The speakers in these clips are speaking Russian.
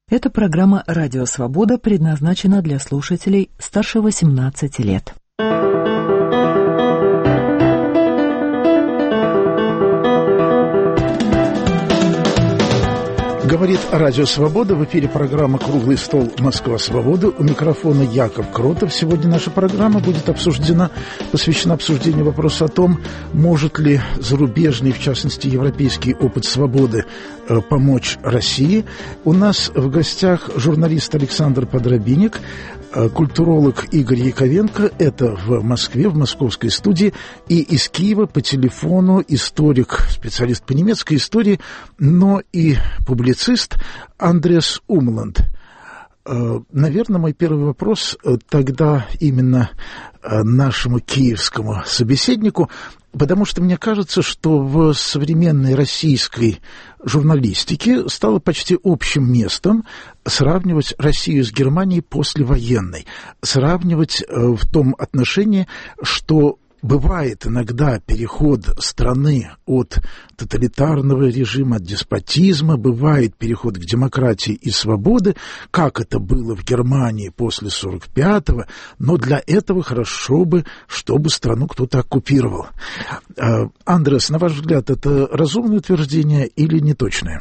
Эта программа «Радио Свобода» предназначена для слушателей старше 18 лет. Говорит Радио Свобода, в эфире программа «Круглый стол. Москва. Свобода». У микрофона Яков Кротов. Сегодня наша программа будет посвящена обсуждению вопроса о том, может ли зарубежный, в частности, европейский опыт свободы помочь России. У нас в гостях журналист Александр Подробинник, культуролог Игорь Яковенко, это в Москве, в московской студии, и из Киева по телефону историк, специалист по немецкой истории, но и публицист Андреас Умланд. Наверное, мой первый вопрос тогда именно нашему киевскому собеседнику, потому что мне кажется, что в современной российской журналистике стало почти общим местом сравнивать Россию с Германией послевоенной, сравнивать в том отношении, что бывает иногда переход страны от тоталитарного режима, от деспотизма, бывает переход к демократии и свободе, как это было в Германии после 45-го, но для этого хорошо бы, чтобы страну кто-то оккупировал. Андреас, на ваш взгляд, это разумное утверждение или неточное?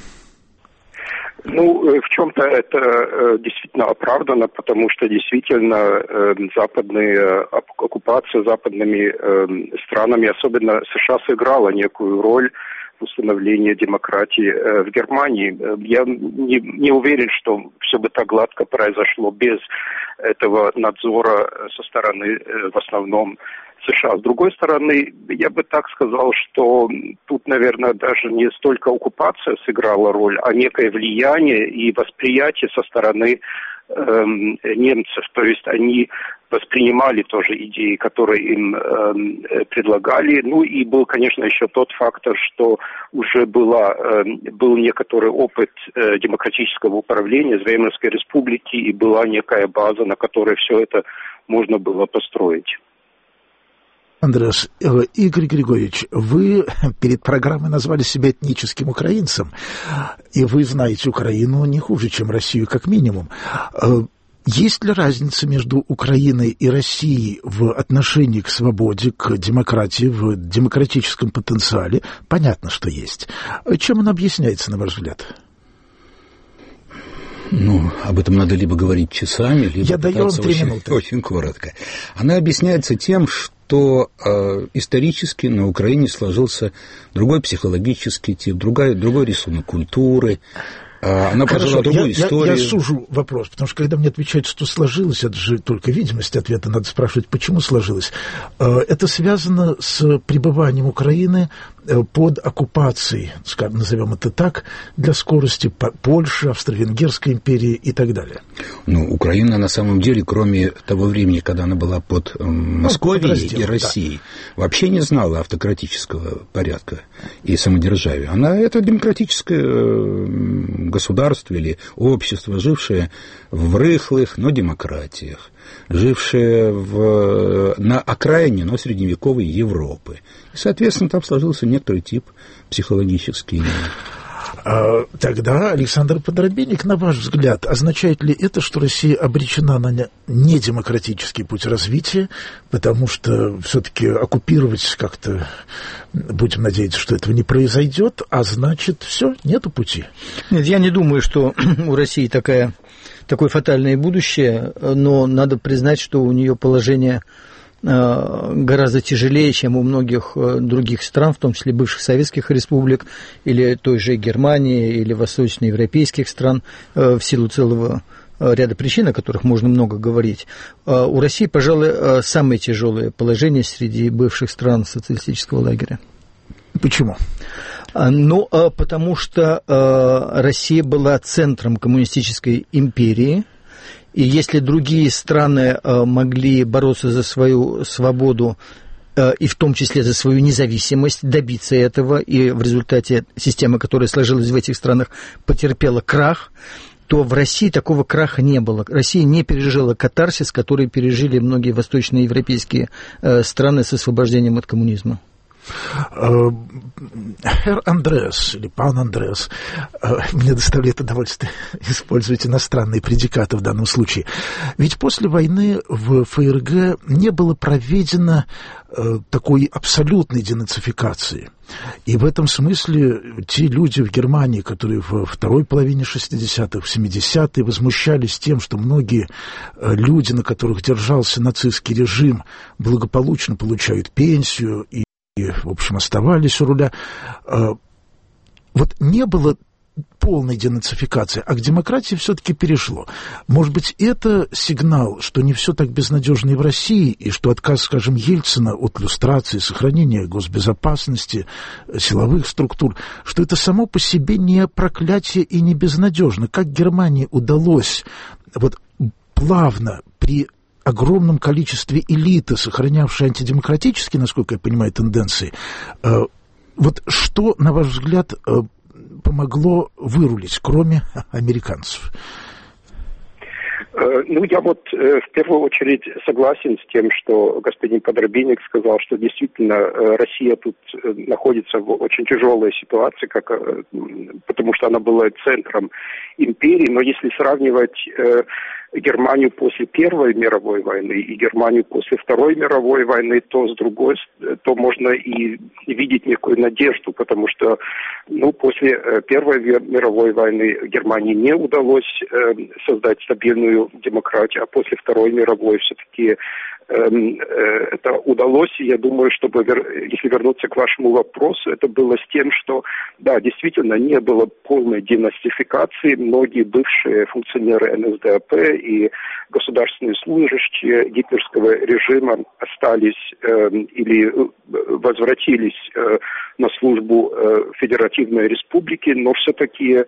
В чем-то это действительно оправдано, потому что действительно западные оккупация западными странами, особенно США, сыграла некую роль в установлении демократии в Германии. Я не уверен, что все бы так гладко произошло без этого надзора со стороны в основном США. С другой стороны, я бы так сказал, что тут, наверное, даже не столько оккупация сыграла роль, а некое влияние и восприятие со стороны немцев. То есть они воспринимали тоже идеи, которые им предлагали. И был, конечно, еще тот фактор, что уже был некоторый опыт демократического управления с Веймарской республики, и была некая база, на которой все это можно было построить. Андреас, Игорь Григорьевич, вы перед программой назвали себя этническим украинцем, и вы знаете Украину не хуже, чем Россию, как минимум. Есть ли разница между Украиной и Россией в отношении к свободе, к демократии, в демократическом потенциале? Понятно, что есть. Чем он объясняется, на ваш взгляд? Об этом надо либо говорить часами, либо я даю вам 3 минуты. Очень коротко. Она объясняется тем, что исторически на Украине сложился другой психологический тип, другой рисунок культуры. Она прожила другую историю. Я сужу вопрос, потому что когда мне отвечают, что сложилось, это же только видимость ответа, надо спрашивать, почему сложилось. Это связано с пребыванием Украины под оккупацией, скажем, назовем это так, для скорости Польши, Австро-Венгерской империи и так далее. Украина на самом деле, кроме того времени, когда она была под Московией и Россией, вообще не знала автократического порядка и самодержавия. Это демократическое государство или общество, жившее в рыхлых, но демократиях, жившее на окраине, но средневековой Европы. И, соответственно, там сложился некоторый тип психологический. Тогда, Александр Подробинник, на ваш взгляд, означает ли это, что Россия обречена на недемократический путь развития, потому что все-таки оккупировать как-то, будем надеяться, что этого не произойдет, а значит, все, нету пути? Нет, я не думаю, что у России такое фатальное будущее, но надо признать, что у нее положение гораздо тяжелее, чем у многих других стран, в том числе бывших советских республик, или той же Германии, или восточноевропейских стран, в силу целого ряда причин, о которых можно много говорить. У России, пожалуй, самое тяжелое положение среди бывших стран социалистического лагеря. Почему? Потому что Россия была центром коммунистической империи, и если другие страны могли бороться за свою свободу, и в том числе за свою независимость, добиться этого, и в результате система, которая сложилась в этих странах, потерпела крах, то в России такого краха не было. Россия не пережила катарсис, который пережили многие восточноевропейские страны с освобождением от коммунизма. Herr Андреас, или пан Андреас, мне доставляет удовольствие использовать иностранные предикаты в данном случае. Ведь после войны в ФРГ не было проведено такой абсолютной денацификации. И в этом смысле те люди в Германии, которые во второй половине 60-х, в 70-е возмущались тем, что многие люди, на которых держался нацистский режим, благополучно получают пенсию и, в общем, оставались у руля. Вот не было полной денацификации, а к демократии все-таки перешло. Может быть, это сигнал, что не все так безнадежно и в России, и что отказ, скажем, Ельцина от люстрации, сохранения госбезопасности, силовых структур, что это само по себе не проклятие и не безнадежно. Как Германии удалось вот плавно при огромном количестве элиты, сохранявшей антидемократические, насколько я понимаю, тенденции, вот что, на ваш взгляд, помогло вырулить, кроме американцев? Ну, я вот в первую очередь согласен с тем, что господин Подробинник сказал, что действительно Россия тут находится в очень тяжелой ситуации, потому что она была центром империи, но если сравнивать Германию после Первой мировой войны и Германию после Второй мировой войны, то можно и видеть некую надежду, потому что после Первой мировой войны Германии не удалось создать стабильную демократию, а после Второй мировой все-таки это удалось. И я думаю, если вернуться к вашему вопросу, это было с тем, что, да, действительно, не было полной денацификации. Многие бывшие функционеры НСДАП и государственные служащие гитлерского режима остались или возвратились на службу Федеративной Республики, но все-таки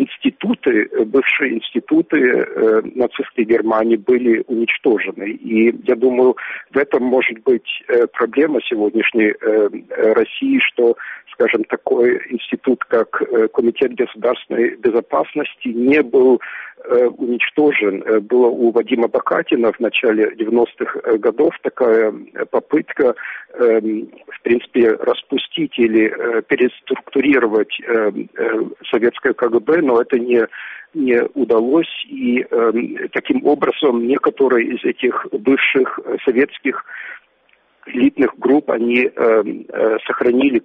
бывшие институты нацистской Германии были уничтожены. И я думаю, в этом может быть проблема сегодняшней России, что, скажем, такой институт, как Комитет государственной безопасности, не был уничтожен. Было у Вадима Бакатина в начале 90-х годов такая попытка, в принципе, распустить или переструктурировать советское КГБ, но это не удалось, и таким образом некоторые из этих бывших советских элитных групп, они сохранили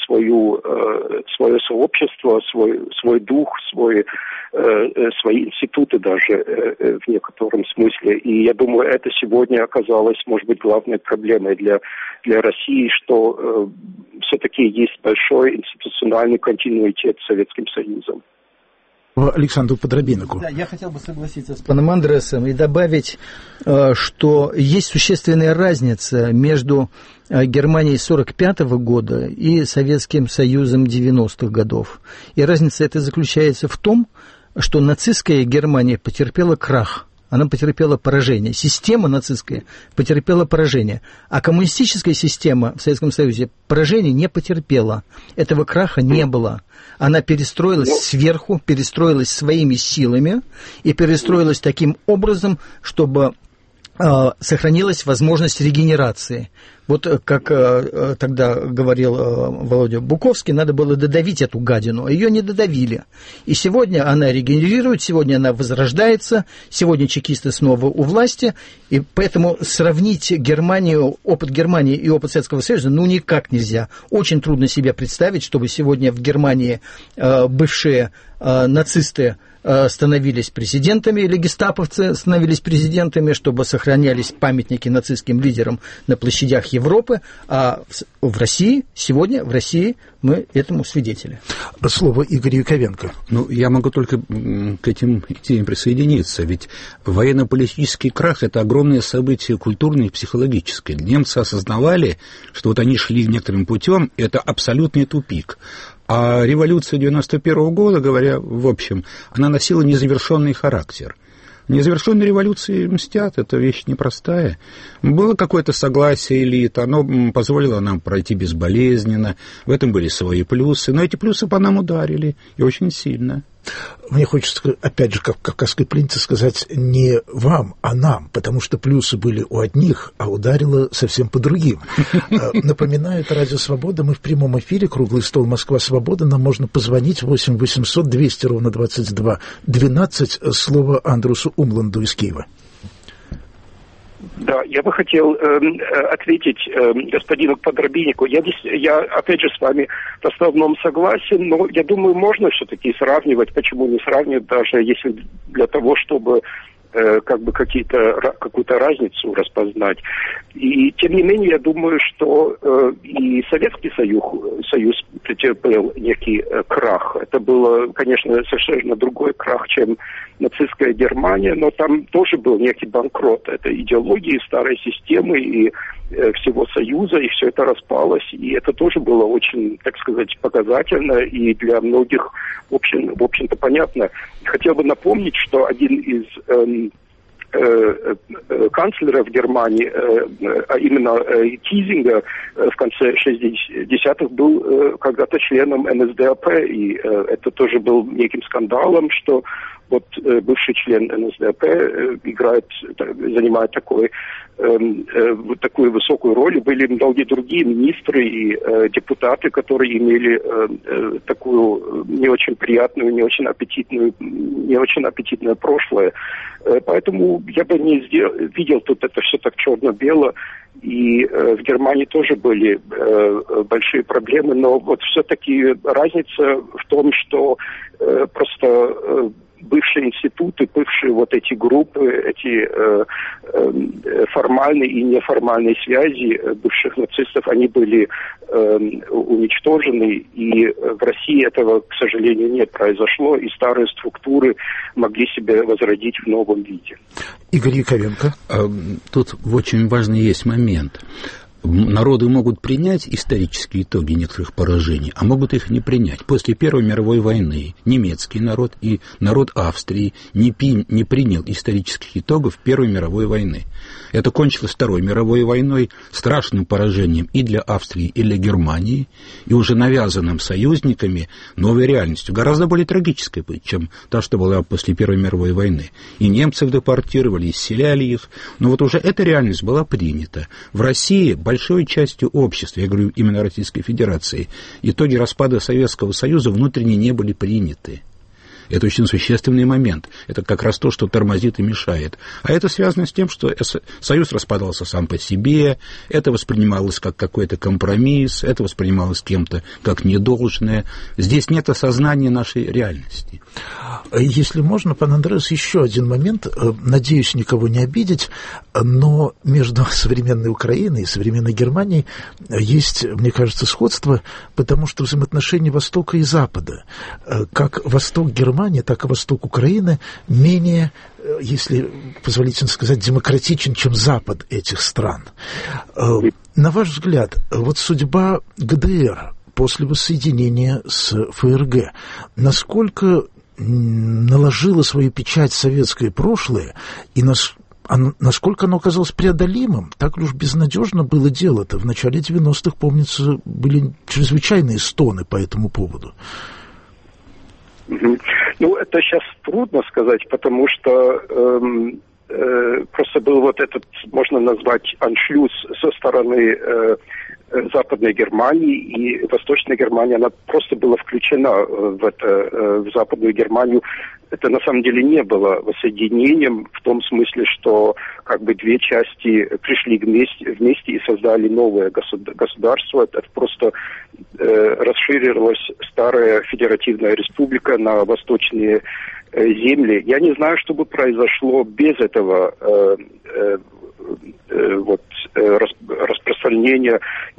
свое сообщество, свой дух, свои институты даже в некотором смысле. И я думаю, это сегодня оказалось, может быть, главной проблемой для России, что все-таки есть большой институциональный континуитет с Советским Союзом. Александру Подробиннику. Да, я хотел бы согласиться с паном Андреасом и добавить, что есть существенная разница между Германией 1945 года и Советским Союзом 90-х годов. И разница эта заключается в том, что нацистская Германия потерпела крах. Она потерпела поражение. Система нацистская потерпела поражение. А коммунистическая система в Советском Союзе поражения не потерпела. Этого краха не было. Она перестроилась сверху, перестроилась своими силами и перестроилась таким образом, чтобы сохранилась возможность регенерации. Вот как тогда говорил Володя Буковский, надо было додавить эту гадину, а ее не додавили. И сегодня она регенерирует, сегодня она возрождается, сегодня чекисты снова у власти, и поэтому сравнить опыт Германии и опыт Советского Союза никак нельзя. Очень трудно себе представить, чтобы сегодня в Германии бывшие нацисты становились президентами, или гестаповцы становились президентами, чтобы сохранялись памятники нацистским лидерам на площадях Европы, а в России, сегодня в России мы этому свидетели. Слово Игорю Яковенко. Я могу только к этим идеям присоединиться, ведь военно-политический крах – это огромное событие культурное и психологическое. Немцы осознавали, что вот они шли некоторым путем, это абсолютный тупик. А революция 91 года, говоря в общем, она носила незавершенный характер. Незавершенные революции мстят, это вещь непростая. Было какое-то согласие элит, оно позволило нам пройти безболезненно, в этом были свои плюсы, но эти плюсы по нам ударили, и очень сильно. Мне хочется, опять же, как кавказской пленнице, сказать не вам, а нам, потому что плюсы были у одних, а ударило совсем по другим. Напоминаю, это Радио Свобода, мы в прямом эфире, круглый стол Москва Свобода, нам можно позвонить 8 800 200 ровно 22 12, слово Андрусу Умланду из Киева. Да, я бы хотел ответить господину Подробиннику. Я опять же с вами в основном согласен, но я думаю, можно все-таки сравнивать. Почему не сравнивать, даже если для того, чтобы как бы какую-то разницу распознать. И тем не менее, я думаю, что и Советский Союз претерпел некий крах. Это было, конечно, совершенно другой крах, чем нацистская Германия, но там тоже был некий банкрот. Это идеологии старой системы и всего Союза, и все это распалось. И это тоже было очень, так сказать, показательно и для многих, в общем-то, понятно. Хотел бы напомнить, что один из канцлеров Германии, а именно Кизинга, в конце 60-х был когда-то членом НСДАП, и это тоже был неким скандалом, что вот бывший член НСДАП занимает такую высокую роль. Были многие другие министры и депутаты, которые имели такую не очень приятную, не очень аппетитное прошлое. Поэтому я бы не видел тут это все так черно-бело. И в Германии тоже были большие проблемы, но вот все-таки разница в том, что просто бывшие институты, бывшие вот эти группы, эти формальные и неформальные связи бывших нацистов, они были уничтожены, и в России этого, к сожалению, не произошло, и старые структуры могли себя возродить в новом виде. Игорь Яковенко. Тут очень важный есть момент. Народы могут принять исторические итоги некоторых поражений, а могут их не принять. После Первой мировой войны немецкий народ и народ Австрии не принял исторических итогов Первой мировой войны. Это кончилось Второй мировой войной, страшным поражением и для Австрии, и для Германии, и уже навязанным союзниками новой реальностью, гораздо более трагической, чем та, что была после Первой мировой войны. И немцев депортировали, исселяли их, но вот уже эта реальность была принята. В России большой частью общества, я говорю именно Российской Федерации, итоги распада Советского Союза внутренне не были приняты. Это очень существенный момент. Это как раз то, что тормозит и мешает. А это связано с тем, что Союз распадался сам по себе, это воспринималось как какой-то компромисс, это воспринималось кем-то как недолжное. Здесь нет осознания нашей реальности. Если можно, пан Андреас, еще один момент. Надеюсь, никого не обидеть, но между современной Украиной и современной Германией есть, мне кажется, сходство, потому что взаимоотношения Востока и Запада, как Восток Германии, так и Восток Украины, менее, если позволите сказать, демократичен, чем Запад этих стран. На ваш взгляд, вот судьба ГДР после воссоединения с ФРГ, насколько наложила свою печать советское прошлое, и насколько оно оказалось преодолимым, так ли уж безнадежно было дело-то? В начале 90-х, помнится, были чрезвычайные стоны по этому поводу. Ну, это сейчас трудно сказать, потому что просто был вот этот, можно назвать, аншлюз со стороны Западной Германии, и Восточная Германия, она просто была включена в Западную Германию. Это на самом деле не было воссоединением в том смысле, что как бы две части пришли вместе и создали новое государство. Это просто расширилась старая федеративная республика на восточные земли. Я не знаю, что бы произошло без этого распространения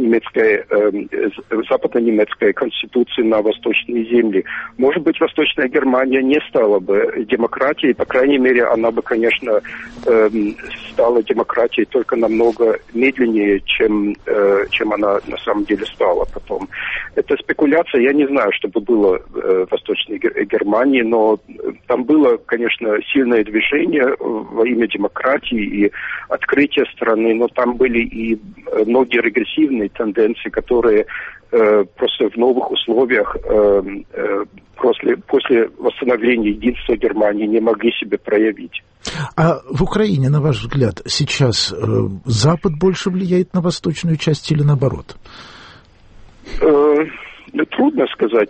западно-немецкой конституции на восточные земли. Может быть, Восточная Германия не стала бы демократией, по крайней мере, она бы, конечно, стала демократией только намного медленнее, чем она на самом деле стала потом. Это спекуляция, я не знаю, что бы было в Восточной Германии, но там было, конечно, сильное движение во имя демократии и открытия страны, но там были и многие регрессивные тенденции, которые просто в новых условиях после восстановления единства Германии не могли себя проявить. А в Украине, на ваш взгляд, сейчас Запад больше влияет на восточную часть или наоборот? Трудно сказать.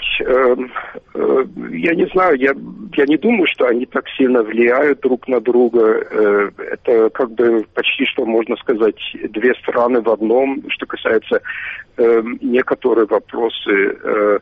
Я не знаю, я не думаю, что они так сильно влияют друг на друга. Это как бы почти что можно сказать две страны в одном, что касается некоторых вопросы.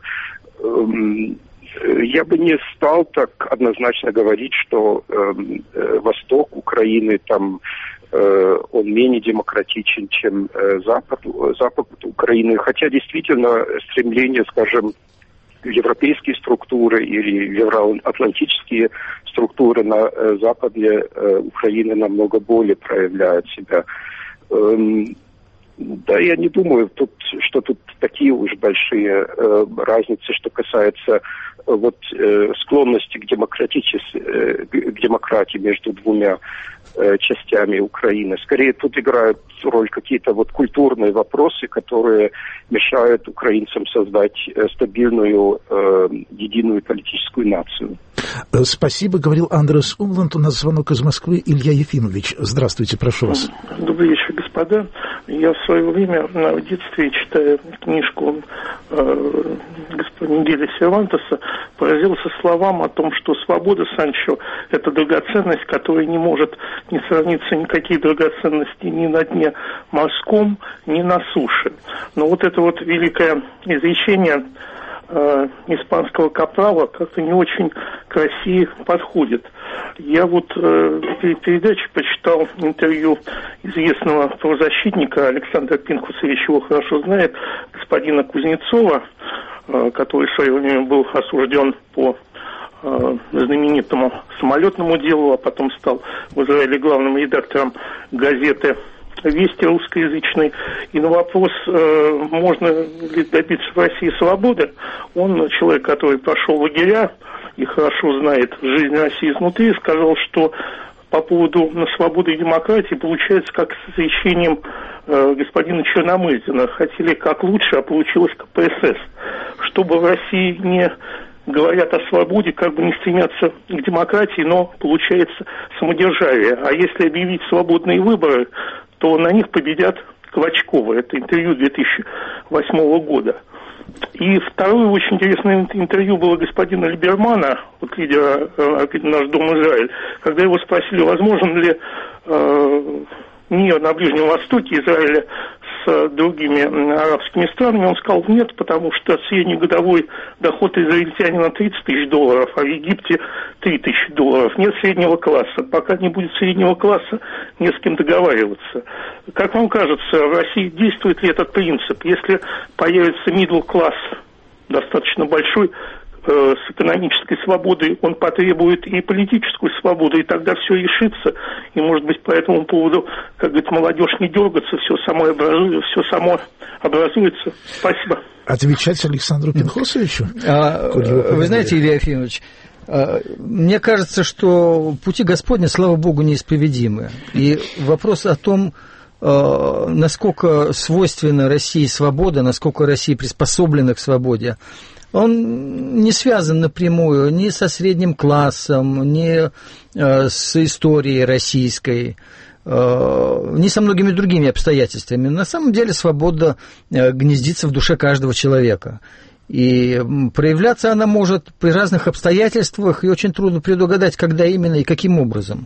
Я бы не стал так однозначно говорить, что восток Украины там он менее демократичен, чем запад Украины. Хотя действительно стремление, скажем, в европейские структуры или в евроатлантические структуры на западе Украины намного более проявляют себя. Да, я не думаю, что тут такие уж большие разницы, что касается склонности к демократии между двумя частями Украины. Скорее, тут играют роль какие-то культурные вопросы, которые мешают украинцам создать стабильную, единую политическую нацию. Спасибо, говорил Андрес Умланд. У нас звонок из Москвы. Илья Ефимович, здравствуйте, прошу вас. Добрый вечер, господа. Я в свое время в детстве, читая книжку господина Геля Сервантеса, поразился словам о том, что свобода, Санчо, это драгоценность, которая не может не сравниться никакие драгоценности ни на дне морском, ни на суше. Но это великое изречение испанского капрала как-то не очень к России подходит. Я перед передачей почитал интервью известного правозащитника Александра Пинхусовича, его хорошо знает, господина Кузнецова, который в свое время был осужден по знаменитому самолетному делу, а потом стал в Израиле главным редактором газеты «Вести» русскоязычной. И на вопрос, можно ли добиться в России свободы, он, человек, который прошел лагеря и хорошо знает жизнь России изнутри, сказал, что по поводу свободы и демократии получается как с изречением господина Черномырдина. Хотели как лучше, а получилось КПСС. Чтобы в России не говорят о свободе, как бы не стремятся к демократии, но получается самодержавие. А если объявить свободные выборы, то на них победят Клочковы. Это интервью 2008 года. И второе очень интересное интервью было господина Либермана, лидера «Наш дом Израиль», когда его спросили, возможен ли мир на Ближнем Востоке Израиля с другими арабскими странами, он сказал нет, потому что среднегодовой доход израильтянина $30 тысяч, а в Египте $3 тысячи. Нет среднего класса. Пока не будет среднего класса, не с кем договариваться. Как вам кажется, в России действует ли этот принцип? Если появится middle класс достаточно большой, с экономической свободой, он потребует и политическую свободу, и тогда все решится. И, может быть, по этому поводу, как говорит молодежь, не дергаться, все само образуется. Спасибо. Отвечать Александру Пинхосовичу? Вы знаете, Илья Ефимович, мне кажется, что пути Господни, слава Богу, неисповедимы. И вопрос о том, насколько свойственна России свобода, насколько Россия приспособлена к свободе, он не связан напрямую ни со средним классом, ни с историей российской, ни со многими другими обстоятельствами. На самом деле свобода гнездится в душе каждого человека. И проявляться она может при разных обстоятельствах, и очень трудно предугадать, когда именно и каким образом.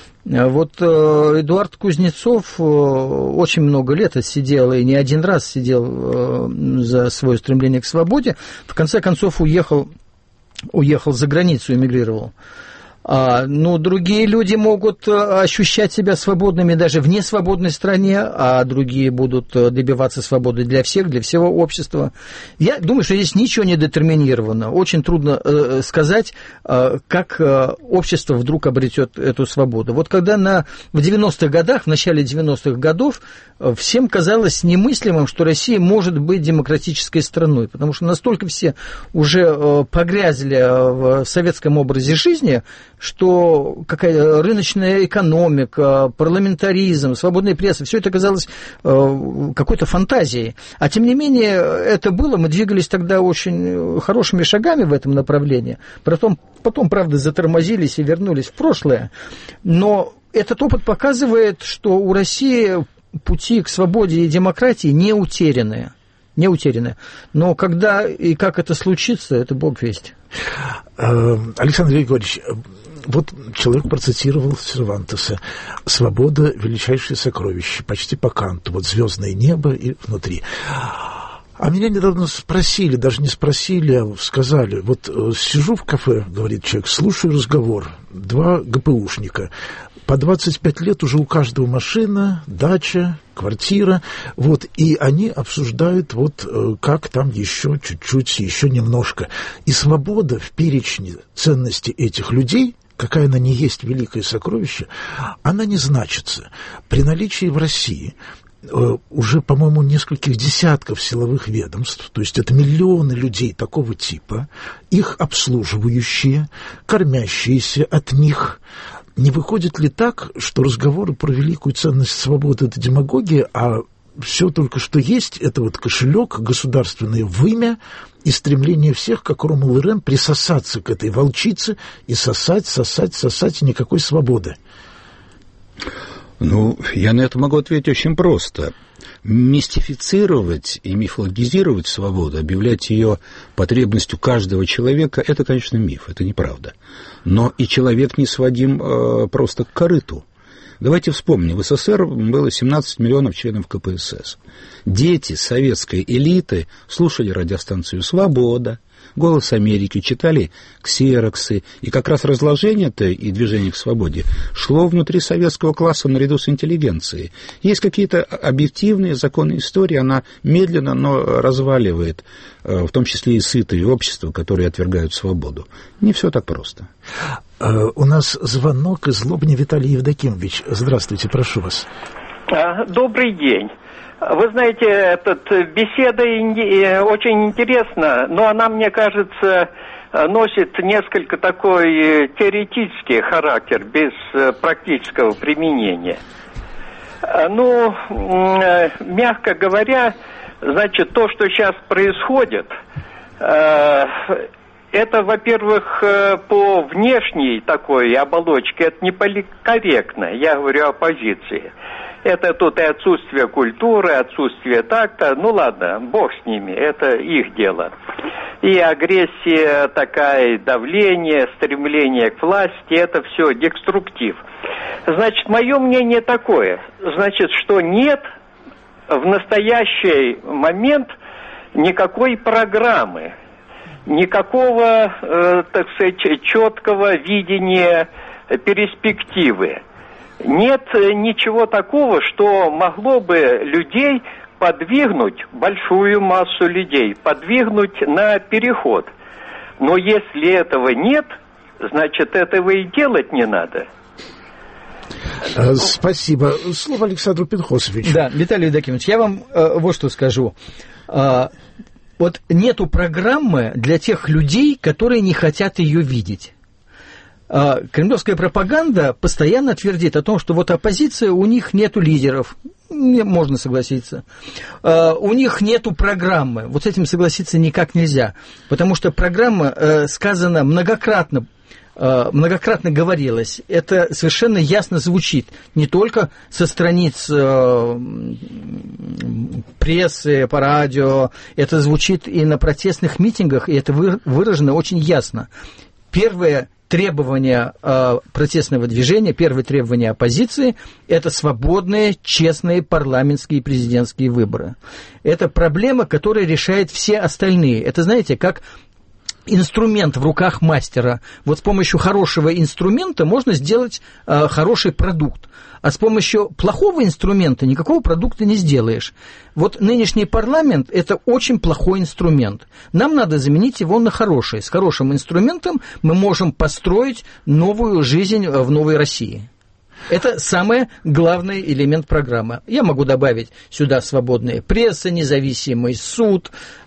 Эдуард Кузнецов очень много лет отсидел, и не один раз сидел за свое стремление к свободе. В конце концов уехал за границу, эмигрировал. Ну, другие люди могут ощущать себя свободными даже в несвободной стране, а другие будут добиваться свободы для всех, для всего общества. Я думаю, что здесь ничего не детерминировано. Очень трудно сказать, как общество вдруг обретет эту свободу. Вот когда в 90-х годах, в начале 90-х годов, всем казалось немыслимым, что Россия может быть демократической страной, потому что настолько все уже погрязли в советском образе жизни, что какая рыночная экономика, парламентаризм, свободная пресса, все это казалось какой-то фантазией. А тем не менее, это было, мы двигались тогда очень хорошими шагами в этом направлении. Потом, правда, затормозились и вернулись в прошлое. Но этот опыт показывает, что у России пути к свободе и демократии не утеряны. Но когда и как это случится, это Бог весть. Александр Григорьевич, вот человек процитировал Сервантеса: «Свобода – величайшее сокровище», почти по Канту, вот звездное небо и внутри. А меня недавно спросили, даже не спросили, а сказали, вот сижу в кафе, говорит человек, слушаю разговор, 2 ГПУшника, по 25 лет уже у каждого машина, дача, квартира, вот, и они обсуждают, вот, как там еще чуть-чуть, еще немножко. И свобода в перечне ценностей этих людей, какая она не есть великое сокровище, она не значится. При наличии в России уже, по-моему, нескольких десятков силовых ведомств, то есть это миллионы людей такого типа, их обслуживающие, кормящиеся от них. Не выходит ли так, что разговоры про великую ценность свободы – это демагогия, а все только что есть – это вот кошелек, государственное вымя и стремление всех, как Ромул и Рем, присосаться к этой волчице и сосать, и никакой свободы? Ну, я на это могу ответить очень просто. Мистифицировать и мифологизировать свободу, объявлять ее потребностью каждого человека – это, конечно, миф, это неправда. Но и человек не сводим просто к корыту. Давайте вспомним, в СССР было 17 миллионов членов КПСС. Дети советской элиты слушали радиостанцию «Свобода», «Голос Америки», читали ксероксы, и как раз разложение-то и движение к свободе шло внутри советского класса наряду с интеллигенцией. Есть какие-то объективные законы истории, она медленно, но разваливает, в том числе и сытые общества, которые отвергают свободу. Не все так просто. У нас звонок из Лобни. Виталий Евдокимович. Здравствуйте, прошу вас. Добрый день. Вы знаете, беседа очень интересна, но она, мне кажется, носит несколько такой теоретический характер, без практического применения. Ну, мягко говоря, значит, то, что сейчас происходит, это, во-первых, по внешней такой оболочке, это не политкорректно, я говорю о оппозиции. Это тут и отсутствие культуры, отсутствие такта. Ну ладно, бог с ними, это их дело. И агрессия такая, давление, стремление к власти, это все деструктив. Значит, мое мнение такое, значит, что нет в настоящий момент никакой программы, никакого, так сказать, четкого видения перспективы. Нет ничего такого, что могло бы людей подвигнуть, большую массу людей, подвигнуть на переход. Но если этого нет, значит, этого и делать не надо. Спасибо. Слово Александру Пинхосовичу. Да, Виталий Евдокимович, я вам вот что скажу. Вот нету программы для тех людей, которые не хотят ее видеть. Кремлевская пропаганда постоянно твердит о том, что вот оппозиция, у них нету лидеров, можно согласиться, у них нету программы, вот с этим согласиться никак нельзя, потому что программа сказана многократно говорилось, это совершенно ясно звучит, не только со страниц прессы, по радио, это звучит и на протестных митингах, и это выражено очень ясно. Первое требование протестного движения, первое требование оппозиции – это свободные, честные парламентские и президентские выборы. Это проблема, которая решает все остальные. Это, знаете, как инструмент в руках мастера. Вот с помощью хорошего инструмента можно сделать хороший продукт. А с помощью плохого инструмента никакого продукта не сделаешь. Вот нынешний парламент – это очень плохой инструмент. Нам надо заменить его на хороший. С хорошим инструментом мы можем построить новую жизнь в новой России. Это самый главный элемент программы. Я могу добавить сюда свободная пресса, независимый суд,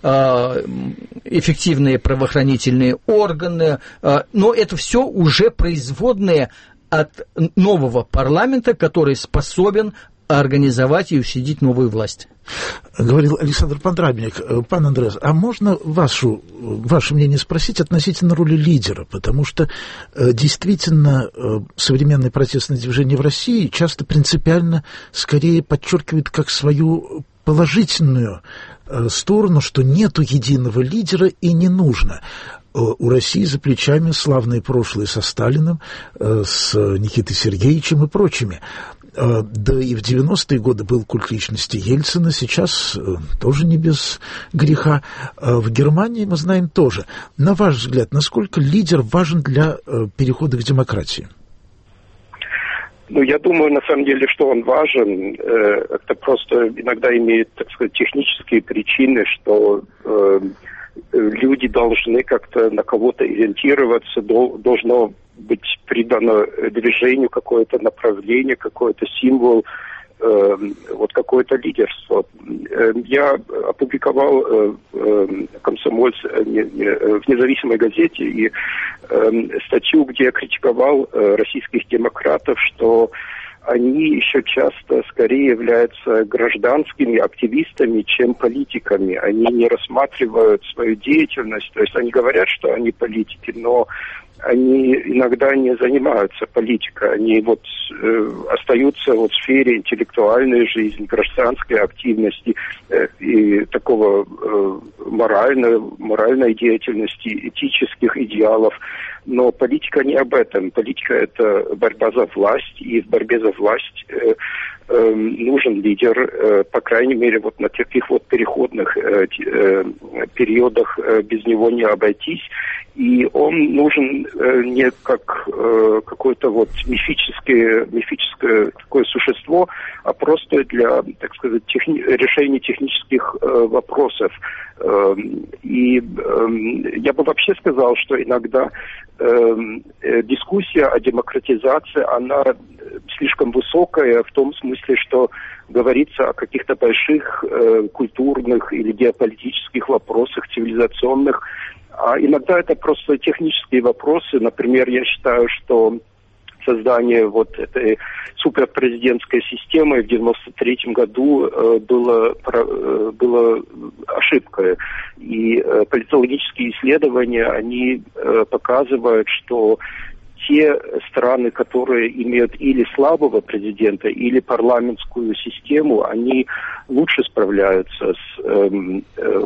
эффективные правоохранительные органы, но это все уже производные от нового парламента, который способен организовать и учредить новую власть. Говорил Александр Пандрабник. Пан Андреас, а можно ваше мнение спросить относительно роли лидера? Потому что действительно современное протестное движение в России часто принципиально скорее подчеркивает как свою положительную сторону, что нету единого лидера и не нужно. У России за плечами славное прошлое со Сталиным, с Никитой Сергеевичем и прочими. Да и в 90-е годы был культ личности Ельцина, сейчас тоже не без греха. В Германии, мы знаем, тоже. На ваш взгляд, насколько лидер важен для перехода к демократии? Ну, я думаю, на самом деле, что он важен. Это просто иногда имеет, так сказать, технические причины, что люди должны как-то на кого-то ориентироваться, должно быть придано движению какое-то направление, какой-то символ, вот какое-то лидерство. Я опубликовал «Комсомольц» в независимой газете и статью, где я критиковал российских демократов, что они еще часто скорее являются гражданскими активистами, чем политиками. Они не рассматривают свою деятельность, то есть они говорят, что они политики, но они иногда не занимаются политикой, они вот остаются вот в сфере интеллектуальной жизни, гражданской активности и такого моральной деятельности, этических идеалов. Но политика не об этом. Политика – это борьба за власть, и в борьбе за власть нужен лидер, по крайней мере, вот на таких вот переходных периодах без него не обойтись. И он нужен не как какое-то вот мифическое такое существо, а просто для, так сказать, решения технических вопросов. И я бы вообще сказал, что иногда дискуссия о демократизации, она слишком высокая в том смысле, что говорится о каких-то больших культурных или геополитических вопросах, цивилизационных. А иногда это просто технические вопросы. Например, я считаю, что создание вот этой суперпрезидентской системы в 1993 году было ошибкой. И политологические исследования, они показывают, что те страны, которые имеют или слабого президента, или парламентскую систему, они лучше справляются с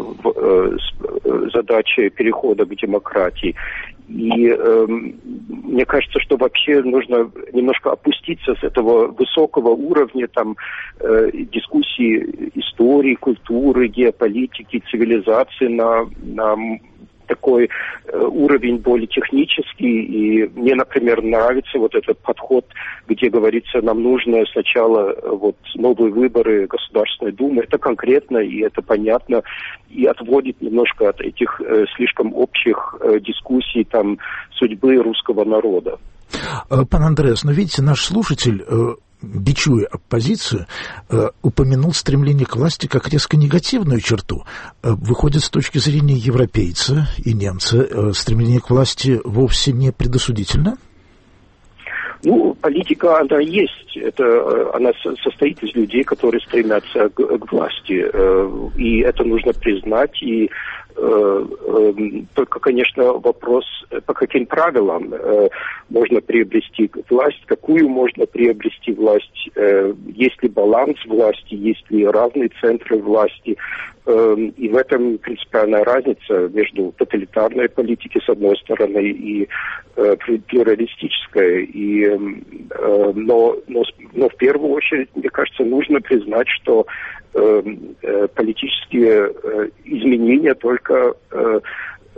задачей перехода к демократии. И мне кажется, что вообще нужно немножко опуститься с этого высокого уровня там дискуссии истории, культуры, геополитики, цивилизации на такой уровень более технический. И мне, например, нравится вот этот подход, где говорится, нам нужно сначала вот новые выборы Государственной Думы. Это конкретно и это понятно, и отводит немножко от этих слишком общих дискуссий там судьбы русского народа. Пан Андреас, но видите, наш слушатель, бичуя оппозицию, упомянул стремление к власти как резко негативную черту. Выходит, с точки зрения европейца и немца, стремление к власти вовсе не предосудительно? Ну, политика, она есть. Она состоит из людей, которые стремятся к власти. И это нужно признать. И только, конечно, вопрос, по каким правилам можно приобрести власть, какую можно приобрести власть, есть ли баланс власти, есть ли разные центры власти. И в этом принципиальная разница между тоталитарной политикой, с одной стороны, и плюралистической. Но в первую очередь, мне кажется, нужно признать, что политические изменения только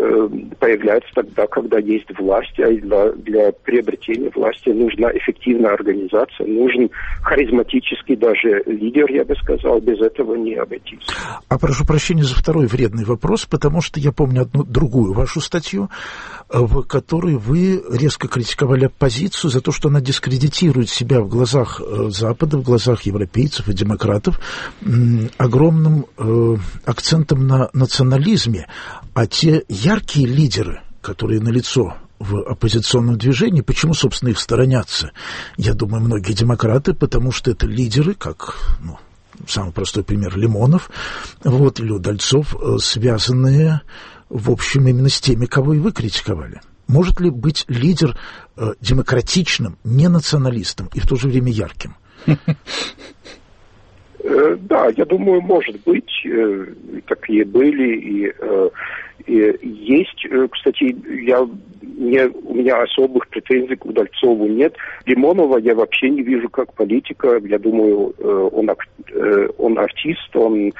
появляется тогда, когда есть власть, а для приобретения власти нужна эффективная организация, нужен харизматический даже лидер, я бы сказал, без этого не обойтись. А прошу прощения за второй вредный вопрос, потому что я помню одну другую вашу статью, в которой вы резко критиковали оппозицию за то, что она дискредитирует себя в глазах Запада, в глазах европейцев и демократов огромным акцентом на национализме. А те яркие лидеры, которые налицо в оппозиционном движении, почему, собственно, их сторонятся? Я думаю, многие демократы, потому что это лидеры, как, самый простой пример, Лимонов, или Удальцов, связанные, в общем, именно с теми, кого и вы критиковали. Может ли быть лидер демократичным, не националистом и в то же время ярким? Да, я думаю, может быть, такие были, и есть, кстати, у меня особых претензий к Удальцову нет. Лимонова я вообще не вижу как политика, я думаю, он артист, он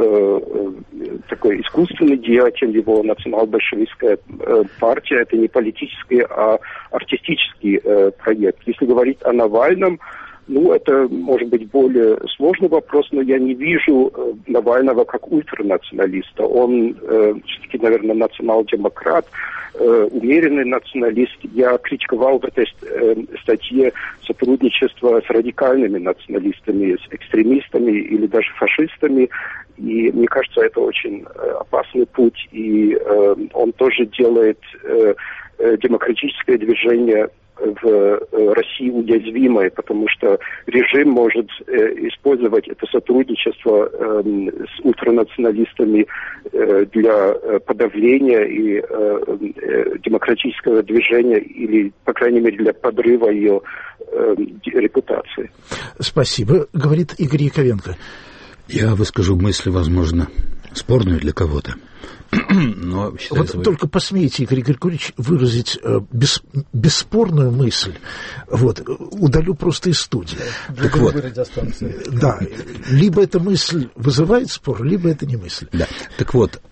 такой искусственный деятель, его национал-большевистская партия, это не политический, а артистический проект. Если говорить о Навальном, это может быть более сложный вопрос, но я не вижу Навального как ультранационалиста. Он все-таки, наверное, национал-демократ, умеренный националист. Я критиковал в этой статье сотрудничество с радикальными националистами, с экстремистами или даже фашистами. И мне кажется, это очень опасный путь. И он тоже делает демократическое движение в России уязвимой, потому что режим может использовать это сотрудничество с ультранационалистами для подавления и демократического движения или, по крайней мере, для подрыва ее репутации. Спасибо, говорит Игорь Яковенко. Я выскажу мысль, возможно, спорную для кого-то. Но только посмейте, Игорь Григорьевич, выразить бесспорную мысль. Удалю просто из студии. Так вот. Да, либо эта мысль вызывает спор, либо это не мысль. Да. Так вот,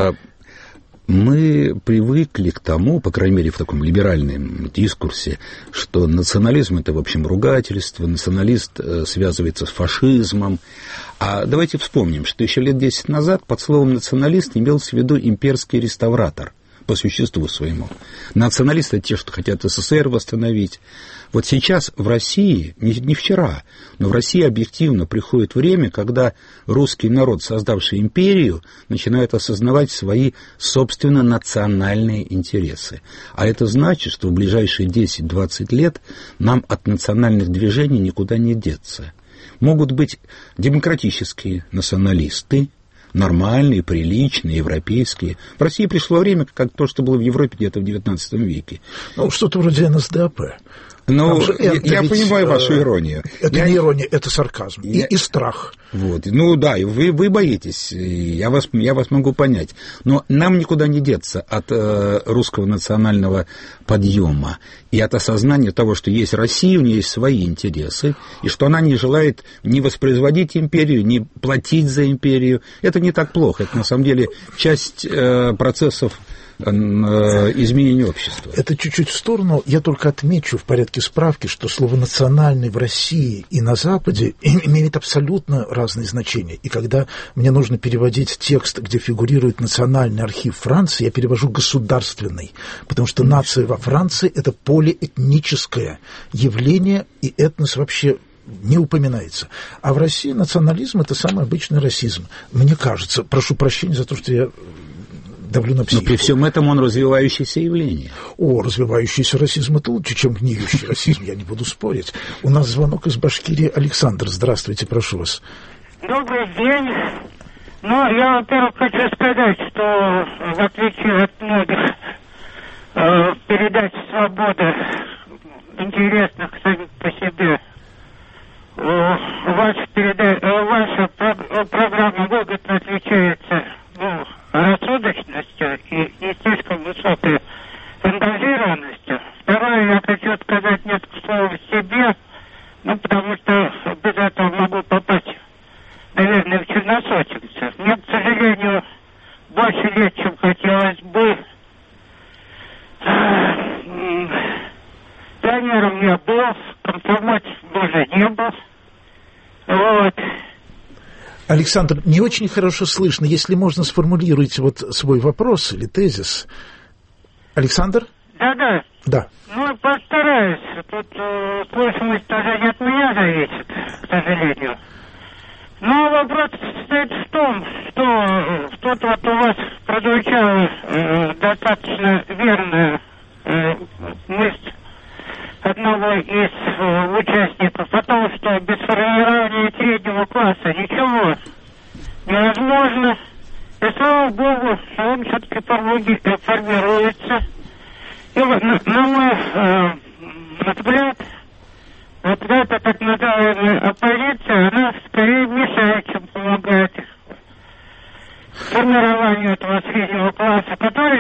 мы привыкли к тому, по крайней мере, в таком либеральном дискурсе, что национализм – это, в общем, ругательство, националист связывается с фашизмом. А давайте вспомним, что еще лет 10 назад под словом «националист» имелся в виду имперский реставратор по существу своему. Националисты – те, что хотят СССР восстановить. Вот сейчас в России, не вчера, но в России объективно приходит время, когда русский народ, создавший империю, начинает осознавать свои собственно национальные интересы. А это значит, что в ближайшие 10-20 лет нам от национальных движений никуда не деться. Могут быть демократические националисты, нормальные, приличные, европейские. В России пришло время, как то, что было в Европе где-то в XIX веке. Что-то вроде НСДАП. Я понимаю вашу иронию. Это не ирония, это сарказм и страх. Да, и вы боитесь, я вас могу понять. Но нам никуда не деться от русского национального подъема и от осознания того, что есть Россия, у нее есть свои интересы, и что она не желает ни воспроизводить империю, ни платить за империю. Это не так плохо, это на самом деле часть процессов изменения общества. Это чуть-чуть в сторону. Я только отмечу в порядке справки, что слово «национальный» в России и на Западе имеет абсолютно разные значения. И когда мне нужно переводить текст, где фигурирует национальный архив Франции, я перевожу «государственный», потому что нация во Франции – это полиэтническое явление, и этнос вообще не упоминается. А в России национализм – это самый обычный расизм. Мне кажется, прошу прощения за то, что я давлю на психику. Но при всем этом он развивающееся явление. Развивающийся расизм – это лучше, чем гниющий расизм, я не буду спорить. У нас звонок из Башкирии. Александр, здравствуйте, прошу вас. Добрый день. Я, во-первых, хочу сказать, что в отличие от многих передач «Свободы», интересных сами по себе, ваша программа выгодно отличается рассудочностью и не слишком высокой ангажированностью. Второе, я хочу сказать несколько слов о себе, потому что без этого могу попасть, наверное, в черносотенцы. Мне, к сожалению, больше лет, чем хотелось бы, был, комсомольцем тоже не был. Вот. Александр, не очень хорошо слышно. Если можно, сформулируйте вот свой вопрос или тезис. Александр? Да. Да. Ну, постараюсь. Тут слышимость тоже не от меня зависит, к сожалению. Но вопрос состоит в том, что тут вот у вас прозвучала достаточно верная мысль одного из участников о том, что без формирования среднего класса ничего невозможно. И слава богу, что он все-таки формируется. И вот, на мой взгляд, вот эта так называемая оппозиция, она скорее мешает, чем помогает формированию этого среднего класса, который,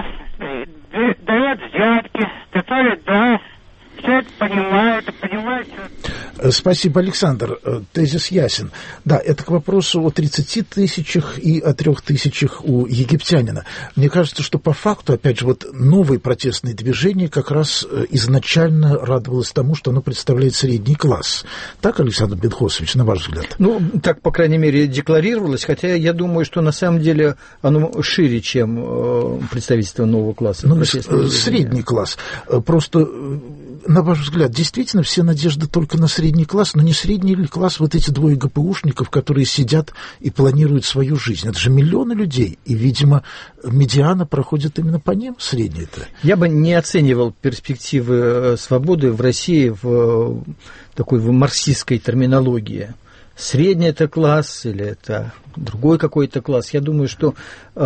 дает взятки, который, все это понимает, Спасибо, Александр. Тезис ясен. Да, это к вопросу о 30 тысячах и о 3 тысячах у египтянина. Мне кажется, что по факту, опять же, вот новое протестное движение как раз изначально радовалось тому, что оно представляет средний класс. Так, Александр Бенхосович, на ваш взгляд? Ну, так, по крайней мере, декларировалось, хотя я думаю, что на самом деле оно шире, чем представительство нового класса. Ну, средний класс. Просто, на ваш взгляд, действительно все надежды только на средний класс, но не средний ли класс вот эти двое ГПУшников, которые сидят и планируют свою жизнь? Это же миллионы людей, и, видимо, медиана проходит именно по ним, средний-то. Я бы не оценивал перспективы свободы в России в такой марксистской терминологии. Средний это класс или это другой какой-то класс. Я думаю, что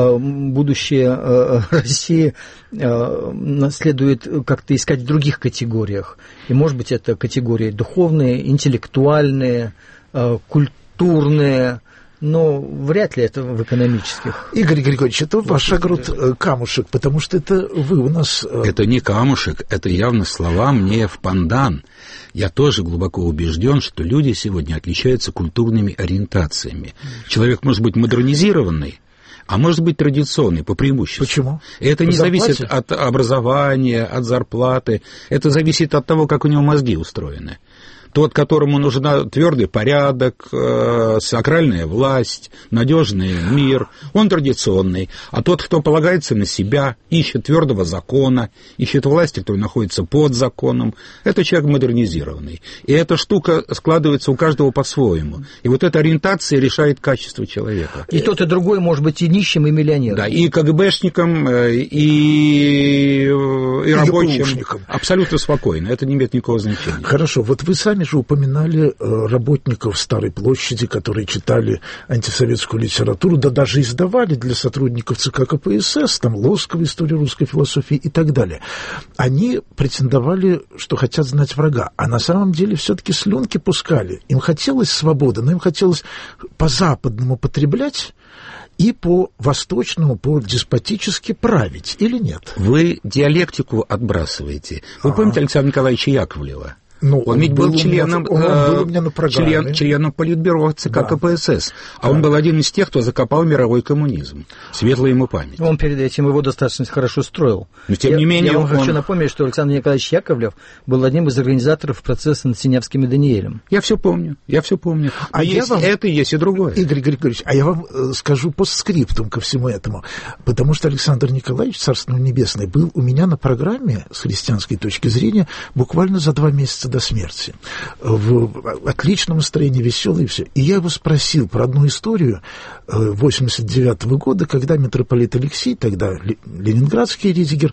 будущее России следует как-то искать в других категориях. И, может быть, это категории духовные, интеллектуальные, культурные, но вряд ли это в экономических. Игорь Григорьевич, это ваш огород камушек, потому что это вы у нас... Это не камушек, это явно слова мне в пандан. Я тоже глубоко убежден, что люди сегодня отличаются культурными ориентациями. Человек может быть модернизированный, а может быть традиционный по преимуществу. Почему? Это не зависит от образования, от зарплаты. Это зависит от того, как у него мозги устроены. Тот, которому нужен твердый порядок, сакральная власть, надежный мир, он традиционный. А тот, кто полагается на себя, ищет твердого закона, ищет власти, которая находится под законом, это человек модернизированный. И эта штука складывается у каждого по-своему. И вот эта ориентация решает качество человека. И тот, и другой может быть и нищим, и миллионером. Да, и КГБшником, и рабочим. Абсолютно спокойно. Это не имеет никакого значения. Хорошо, вот вы сами же упоминали работников Старой площади, которые читали антисоветскую литературу, да даже издавали для сотрудников ЦК КПСС, там Лоскова, история русской философии и так далее. Они претендовали, что хотят знать врага, а на самом деле все-таки слюнки пускали. Им хотелось свободы, но им хотелось по-западному потреблять и по-восточному, по-деспотически править, или нет? Вы диалектику отбрасываете. Вы помните Александра Николаевича Яковлева? Ну, он ведь был членом политбюро ЦК КПСС, а он был один из тех, кто закопал мировой коммунизм. Светлая ему память. Он перед этим его достаточно хорошо строил. Но, тем не менее, я вам хочу напомнить, что Александр Николаевич Яковлев был одним из организаторов процесса над Синявским и Даниэлем. Я все помню. А есть это, есть и другое. Игорь Григорьевич, а я вам скажу постскриптум ко всему этому, потому что Александр Николаевич, царство небесное, был у меня на программе с христианской точки зрения буквально за 2 месяца до смерти. В отличном настроении, веселый и все. И я его спросил про одну историю 89-го года, когда митрополит Алексей, тогда ленинградский Ридигер,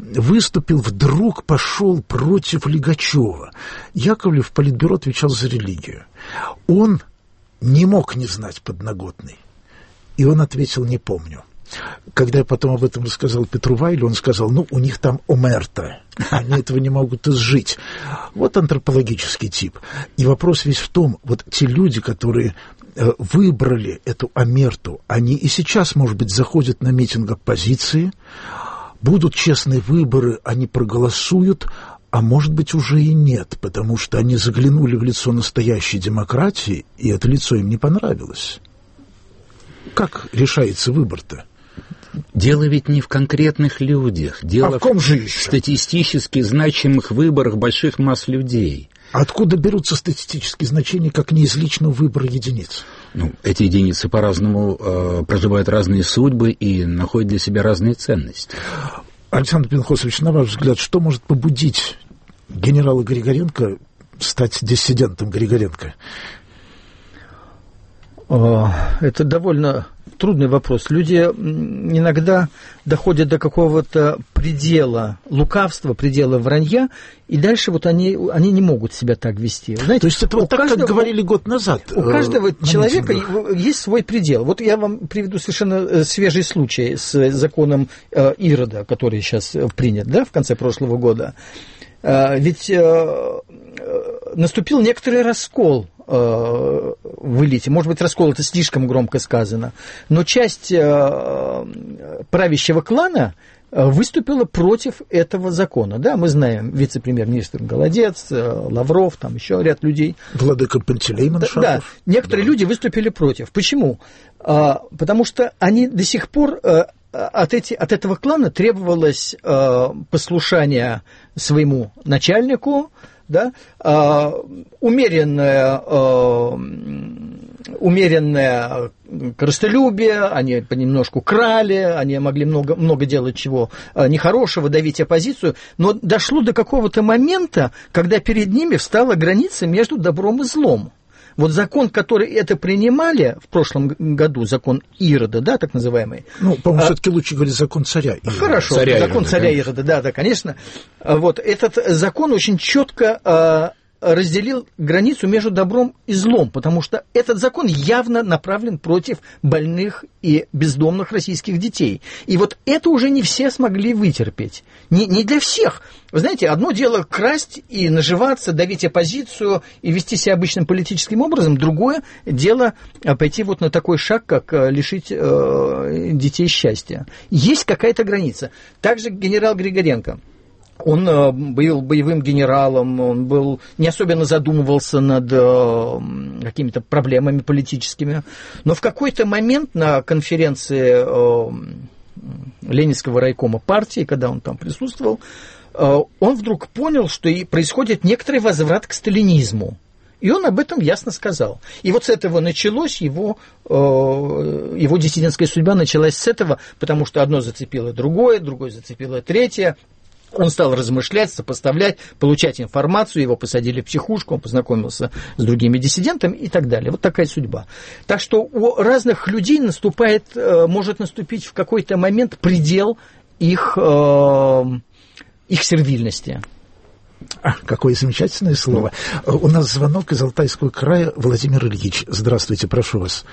вдруг пошел против Лигачева. Яковлев в политбюро отвечал за религию. Он не мог не знать подноготной. И он ответил: не помню. Когда я потом об этом рассказал Петру Вайлю, он сказал: у них там омерта, они этого не могут изжить. Вот антропологический тип. И вопрос весь в том, вот те люди, которые выбрали эту омерту, они и сейчас, может быть, заходят на митинг оппозиции, будут честные выборы, они проголосуют, а может быть, уже и нет, потому что они заглянули в лицо настоящей демократии, и это лицо им не понравилось. Как решается выбор-то? Дело ведь не в конкретных людях. Дело в ком же еще? В статистически значимых выборах больших масс людей. Откуда берутся статистические значения, как не из личного выбора единиц? Эти единицы по-разному проживают разные судьбы и находят для себя разные ценности. Александр Пинхосович, на ваш взгляд, что может побудить генерала Григоренко стать диссидентом Григоренко? Это довольно трудный вопрос. Люди иногда доходят до какого-то предела лукавства, предела вранья, и дальше вот они не могут себя так вести. Знаете, то есть это вот так, как говорили год назад? У каждого человека есть свой предел. Вот я вам приведу совершенно свежий случай с законом Ирода, который сейчас принят, да, в конце прошлого года. Ведь наступил некоторый раскол в элите. Может быть, раскол — это слишком громко сказано, но часть правящего клана выступила против этого закона. Да, мы знаем, вице-премьер-министр Голодец, Лавров, там еще ряд людей. Владыка Пантелей Моншаков. Да, некоторые люди выступили против. Почему? Потому что они до сих пор... От этого клана требовалось послушание своему начальнику, да, умеренное корыстолюбие, они понемножку крали, они могли много делать чего нехорошего, давить оппозицию, но дошло до какого-то момента, когда перед ними встала граница между добром и злом. Вот закон, который это принимали в прошлом году, закон Ирода, да, так называемый. По-моему, все-таки лучше говорить закон царя Ирода. Хорошо, закон царя Ирода, да, конечно. Вот этот закон очень четко разделил границу между добром и злом, потому что этот закон явно направлен против больных и бездомных российских детей. И вот это уже не все смогли вытерпеть. Не для всех. Вы знаете, одно дело красть и наживаться, давить оппозицию и вести себя обычным политическим образом, другое дело пойти вот на такой шаг, как лишить детей счастья. Есть какая-то граница. Также генерал Григоренко. Он был боевым генералом, он не особенно задумывался над какими-то проблемами политическими. Но в какой-то момент на конференции Ленинского райкома партии, когда он там присутствовал, он вдруг понял, что и происходит некоторый возврат к сталинизму. И он об этом ясно сказал. И вот с этого началось его диссидентская судьба началась с этого, потому что одно зацепило другое зацепило третье. Он стал размышлять, сопоставлять, получать информацию, его посадили в психушку, он познакомился с другими диссидентами и так далее. Вот такая судьба. Так что у разных людей может наступить в какой-то момент предел их сервильности. Какое замечательное слово. У нас звонок из Алтайского края. Владимир Ильич, здравствуйте, прошу вас.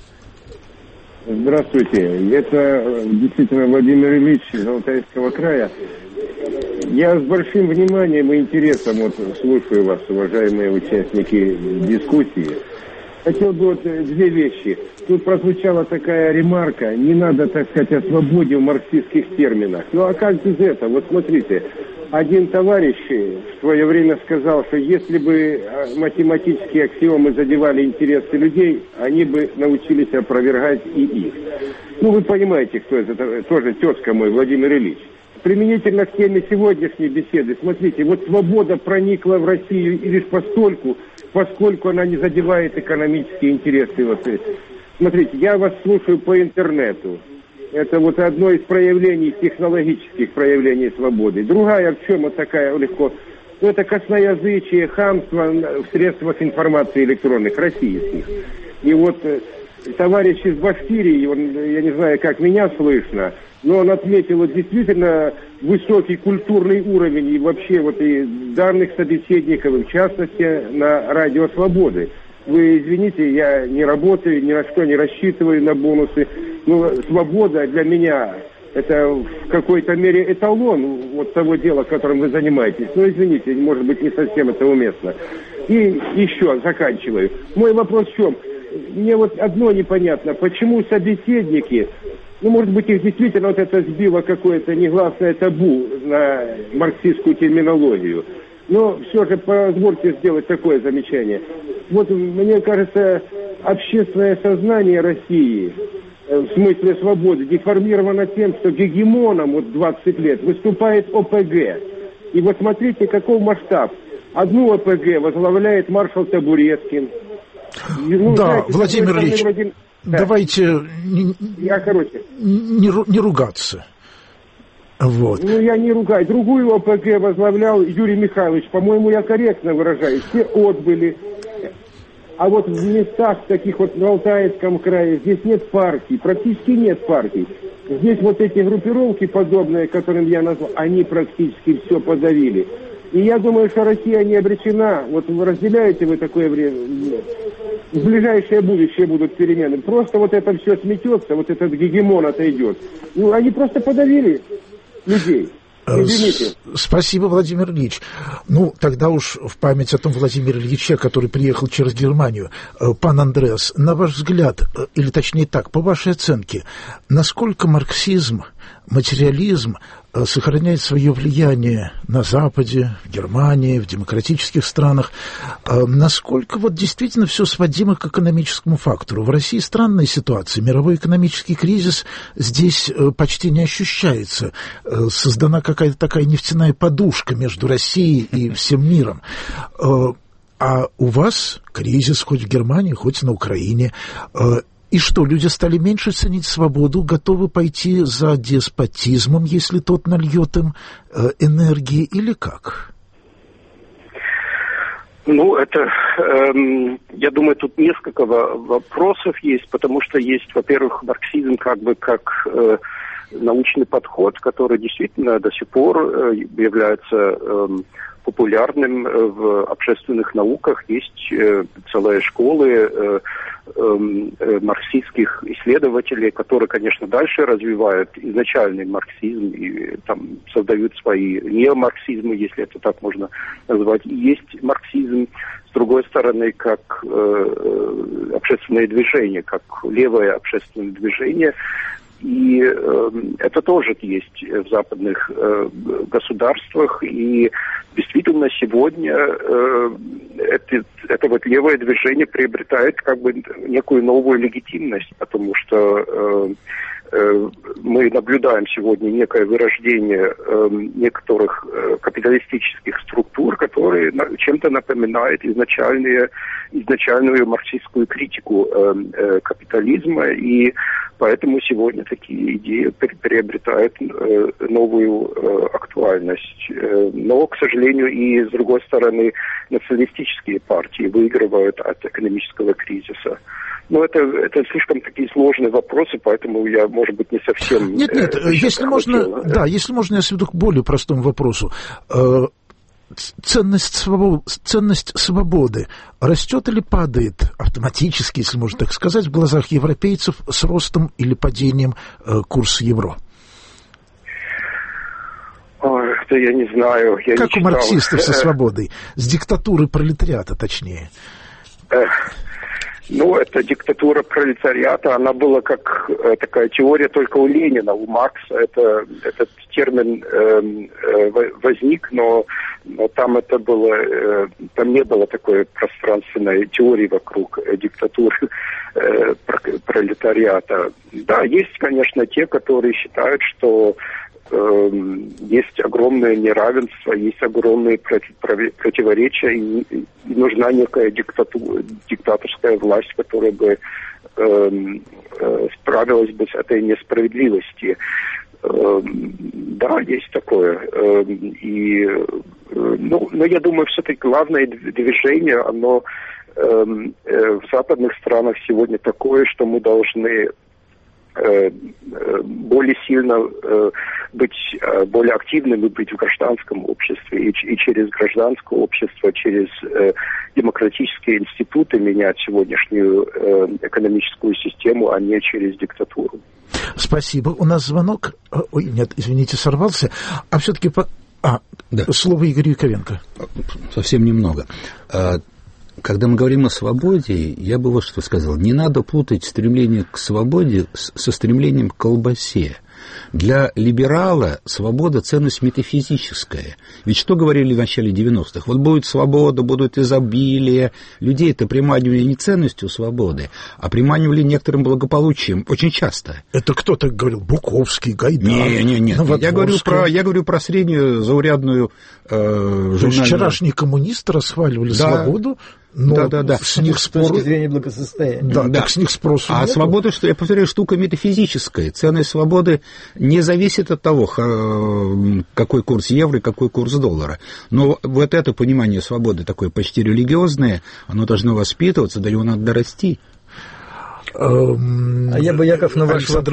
Здравствуйте. Это действительно Владимир Ильич из Алтайского края. Я с большим вниманием и интересом слушаю вас, уважаемые участники дискуссии. Хотел бы две вещи. Тут прозвучала такая ремарка, не надо, так сказать, о свободе в марксистских терминах. А как без этого? Вот смотрите, один товарищ в свое время сказал, что если бы математические аксиомы задевали интересы людей, они бы научились опровергать и их. Вы понимаете, кто это, тоже тезка мой, Владимир Ильич. Применительно к теме сегодняшней беседы, смотрите, вот свобода проникла в Россию и лишь поскольку она не задевает экономические интересы. Смотрите, я вас слушаю по интернету. Это одно из проявлений, технологических проявлений свободы. Другая, в чем такая легко? Это косноязычие, хамство в средствах информации электронных, российских. И товарищ из Башкирии, я не знаю, как меня слышно, но он отметил действительно высокий культурный уровень и вообще и данных собеседников, в частности, на Радио Свободы. Вы извините, я не работаю, ни на что не рассчитываю на бонусы, но свобода для меня это в какой-то мере эталон того дела, которым вы занимаетесь. Извините, может быть, не совсем это уместно. И еще, заканчиваю. Мой вопрос в чем? Мне одно непонятно, почему собеседники, может быть, их действительно это сбило какое-то негласное табу на марксистскую терминологию. Но все же позвольте сделать такое замечание. Мне кажется, общественное сознание России в смысле свободы, деформирована тем, что гегемоном вот 20 лет выступает ОПГ. И вот смотрите, какой масштаб. Одну ОПГ возглавляет маршал Табуреткин. Ну, да, знаете, Владимир Ильич, давайте не ругаться. Вот. Ну, я не ругаю. Другую ОПГ возглавлял Юрий Михайлович. По-моему, я корректно выражаюсь. Все отбыли. А вот в местах таких вот в Алтайском крае здесь нет партий. Практически нет партий. Здесь вот эти группировки подобные, которым я назвал, они практически все подавили. И я думаю, что Россия не обречена. Вот вы разделяете вы такое время? В ближайшее будущее будут перемены. Просто вот это все сметется, вот этот гегемон отойдет. Ну, они просто подавили людей. Извините. Спасибо, Владимир Ильич. Ну, тогда уж в память о том Владимире Ильиче, который приехал через Германию. Пан Андреас, на ваш взгляд, или точнее так, по вашей оценке, насколько марксизм, материализм сохраняет свое влияние на Западе, в Германии, в демократических странах, насколько вот действительно все сводимо к экономическому фактору? В России странная ситуация, мировой экономический кризис здесь почти не ощущается, создана какая-то такая нефтяная подушка между Россией и всем миром. А у вас кризис хоть в Германии, хоть на Украине. И что, люди стали меньше ценить свободу, готовы пойти за деспотизмом, если тот нальет им энергии, или как? Ну, это, я думаю, тут несколько вопросов есть, потому что есть, во-первых, марксизм как научный подход, который действительно до сих пор является популярным в общественных науках. Есть целые школы марксистских исследователей, которые, конечно, дальше развивают изначальный марксизм и там создают свои неомарксизмы, если это так можно назвать. И есть марксизм, с другой стороны, как общественное движение, как левое общественное движение. И это тоже есть в западных государствах. И действительно сегодня это вот левое движение приобретает как бы некую новую легитимность, потому что мы наблюдаем сегодня некое вырождение некоторых капиталистических структур, которые чем-то напоминают изначальную марксистскую критику капитализма, и поэтому сегодня такие идеи приобретают новую актуальность. Но, к сожалению, и с другой стороны, националистические партии выигрывают от экономического кризиса. Но это слишком такие сложные вопросы, поэтому я, может быть, не совсем... Нет, если можно, если можно, я сведу к более простому вопросу. Ценность свободы растет или падает автоматически, если можно так сказать, в глазах европейцев с ростом или падением курса евро? Ой, это я не знаю. Как у марксистов со свободой? С диктатуры пролетариата, точнее. Ну, эта диктатура пролетариата, она была как такая теория только у Ленина, у Маркса. Этот термин возник, но там это было, там не было такой пространственной теории вокруг диктатуры пролетариата. Да, есть, конечно, те, которые считают, что есть огромное неравенство, есть огромные противоречия, и нужна некая диктаторская власть, которая бы справилась бы с этой несправедливостью. Да, есть такое. Но я думаю, все-таки главное движение, оно в западных странах сегодня такое, что мы должны более сильно быть более активными, быть в гражданском обществе, и через гражданское общество, через демократические институты менять сегодняшнюю экономическую систему, а не через диктатуру. Спасибо. У нас звонок. Ой, нет, извините, сорвался. А все-таки слово Игорю Яковенко. Совсем немного. Когда мы говорим о свободе, я бы вот что сказал. Не надо путать стремление к свободе со стремлением к колбасе. Для либерала свобода – ценность метафизическая. Ведь что говорили в начале 90-х? Вот будет свобода, будет изобилие. Людей-то приманивали не ценностью свободы, а приманивали некоторым благополучием. Очень часто. Это кто так говорил? Буковский, Гайдар? Нет. Я говорю про среднюю заурядную журнальную... То есть вчерашние коммунисты расхваливали свободу, но с них с точки зрения благосостояния. Так с них спросу нету. Свобода, что я повторяю, штука метафизическая. Ценность свободы не зависит от того, какой курс евро и какой курс доллара. Но вот это понимание свободы такое почти религиозное, оно должно воспитываться, до него надо дорасти. Я бы, Яков, на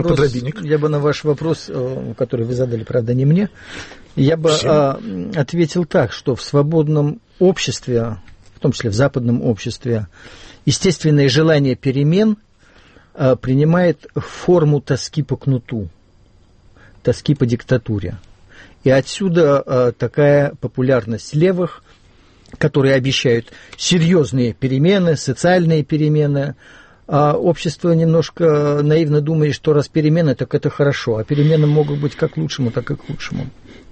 ваш вопрос, который вы задали, правда, не мне, я бы ответил так, что в свободном обществе, в том числе в западном обществе, естественное желание перемен принимает форму тоски по кнуту, тоски по диктатуре. И отсюда такая популярность левых, которые обещают серьезные перемены, социальные перемены. А общество немножко наивно думает, что раз перемены, так это хорошо. А перемены могут быть как к лучшему, так и к худшему.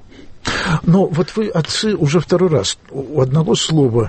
Но вот вы, отцы, уже второй раз у одного слова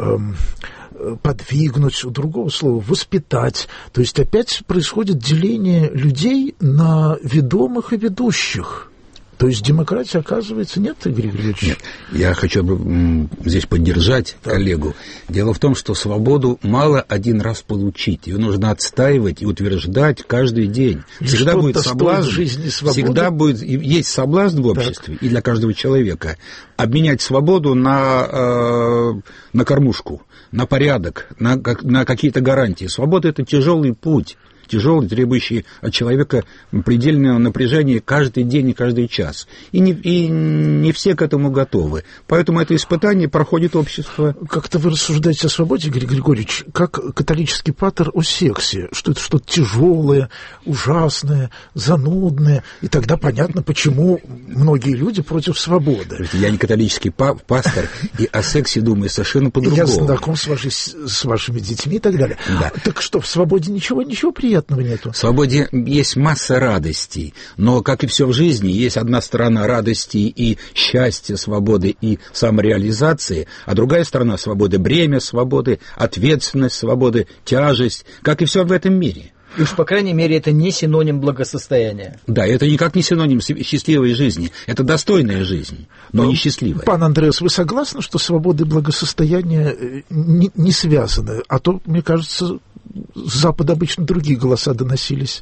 подвигнуть, у другого слова воспитать. То есть опять происходит деление людей на ведомых и ведущих. То есть демократия, оказывается, нет, Игорь Григорьевич? Нет, я хочу здесь поддержать коллегу. Дело в том, что свободу мало один раз получить. Ее нужно отстаивать и утверждать каждый день. Всегда будет соблазн, всегда будет, есть соблазн в обществе и для каждого человека обменять свободу на кормушку, на порядок, на какие-то гарантии. Свобода – это тяжелый путь. Тяжелый, требующий от человека предельного напряжения каждый день и каждый час. И не все к этому готовы. Поэтому это испытание проходит общество. Как-то вы рассуждаете о свободе, Игорь Григорьевич, как католический патер о сексе, что это что-то тяжелое, ужасное, занудное. И тогда понятно, почему многие люди против свободы. Я не католический пастор, и о сексе думаю совершенно по-другому. Я знаком с вашими детьми и так далее. Да. Так что, в свободе ничего приятного нету. В свободе есть масса радостей, но, как и все в жизни, есть одна сторона радости и счастья, свободы и самореализации, а другая сторона свободы — бремя свободы, ответственность свободы, тяжесть, как и все в этом мире. И уж, по крайней мере, это не синоним благосостояния. Да, это никак не синоним счастливой жизни. Это достойная жизнь, но не счастливая. Пан Андреас, вы согласны, что свобода и благосостояние не связаны? А то, мне кажется, с Запада обычно другие голоса доносились.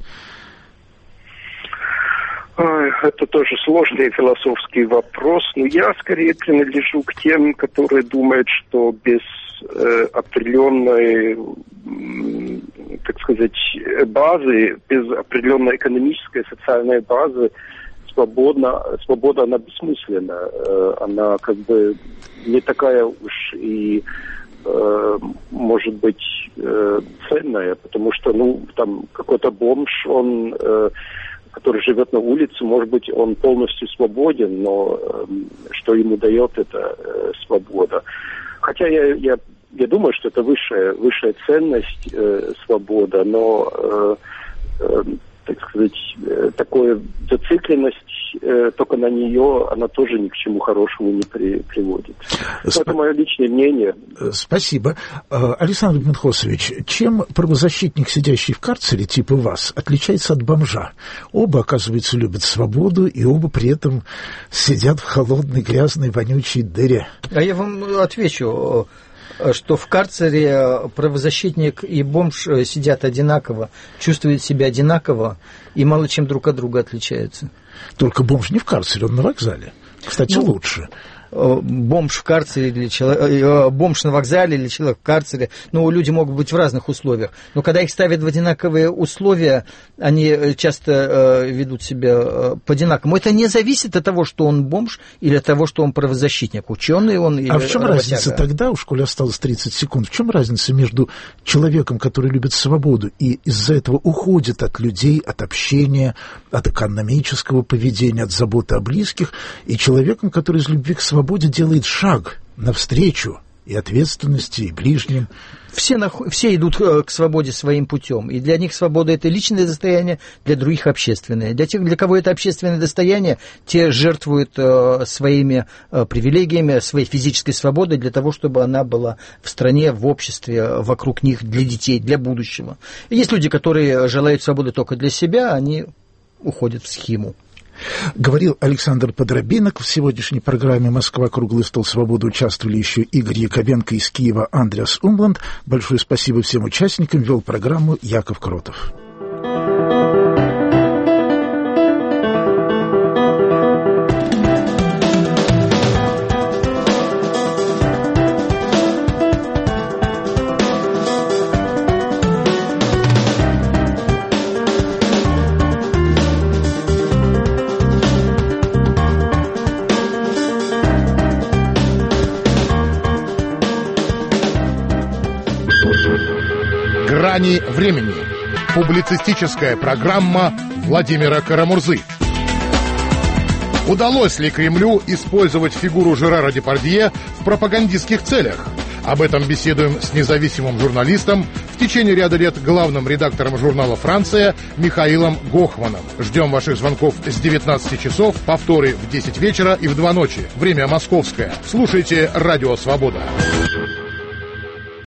Это тоже сложный философский вопрос, но я скорее принадлежу к тем, которые думают, что без определенной, так сказать, базы, без определенной экономической, социальной базы свобода, она бессмысленна. Она как бы не такая уж и может быть ценная, потому что, там какой-то бомж, он, который живет на улице, может быть, он полностью свободен, но что ему дает эта свобода? Хотя я думаю, что это высшая ценность, свобода, но, так сказать, такая зацикленность только на нее, она тоже ни к чему хорошему не приводит. Это мое личное мнение. Спасибо. Александр Бенхосович, чем правозащитник, сидящий в карцере, типа вас, отличается от бомжа? Оба, оказывается, любят свободу, и оба при этом сидят в холодной, грязной, вонючей дыре. А я вам отвечу, что в карцере правозащитник и бомж сидят одинаково, чувствуют себя одинаково и мало чем друг от друга отличаются. Только бомж не в карцере, он на вокзале. Кстати, лучше. Бомж в карцере или бомж на вокзале или человек в карцере, люди могут быть в разных условиях. Но когда их ставят в одинаковые условия, они часто ведут себя по-одинаковому. Это не зависит от того, что он бомж или от того, что он правозащитник, ученый он или в чем работяга. Разница тогда, у школе осталось 30 секунд, в чем разница между человеком, который любит свободу и из-за этого уходит от людей, от общения, от экономического поведения, от заботы о близких, и человеком, который из любви к свободе делает шаг навстречу и ответственности, и ближним. Все идут к свободе своим путем, и для них свобода – это личное достояние, для других – общественное. Для тех, для кого это общественное достояние, те жертвуют своими привилегиями, своей физической свободой для того, чтобы она была в стране, в обществе, вокруг них, для детей, для будущего. И есть люди, которые желают свободы только для себя, они уходят в схему. Говорил Александр Подробинок. В сегодняшней программе «Москва. Круглый стол свободы» участвовали еще Игорь Яковенко из Киева, Андреас Умланд. Большое спасибо всем участникам. Вел программу Яков Кротов. «Грани времени». Публицистическая программа Владимира Карамурзы. Удалось ли Кремлю использовать фигуру Жерара Депардье в пропагандистских целях? Об этом беседуем с независимым журналистом, в течение ряда лет главным редактором журнала «Франция» Михаилом Гохманом. Ждем ваших звонков с 19 часов, повторы в 10 вечера и в 2 ночи. Время московское. Слушайте «Радио Свобода».